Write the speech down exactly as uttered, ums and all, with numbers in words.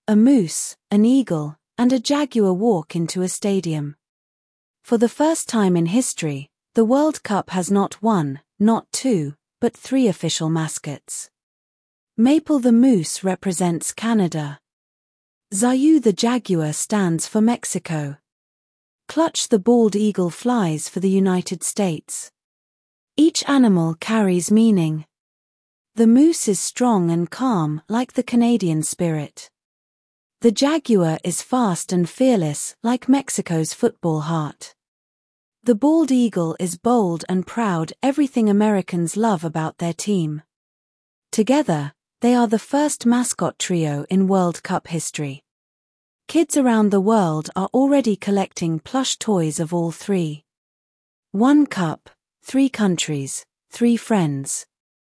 A moose, an eagle, and a jaguar walk into a stadium. For the first time in history, the World Cup has not one, not two, but three official mascots. Maple the moose represents Canada. Zayu the jaguar stands for Mexico. Clutch the bald eagle flies for the United States. Each animal carries meaning. The moose is strong and calm like the Canadian spirit. The jaguar is fast and fearless like Mexico's football heart. The bald eagle is bold and proud, everything Americans love about their team. Together, they are the first mascot trio in World Cup history. Kids around the world are already collecting plush toys of all three. One cup, three countries, three friends.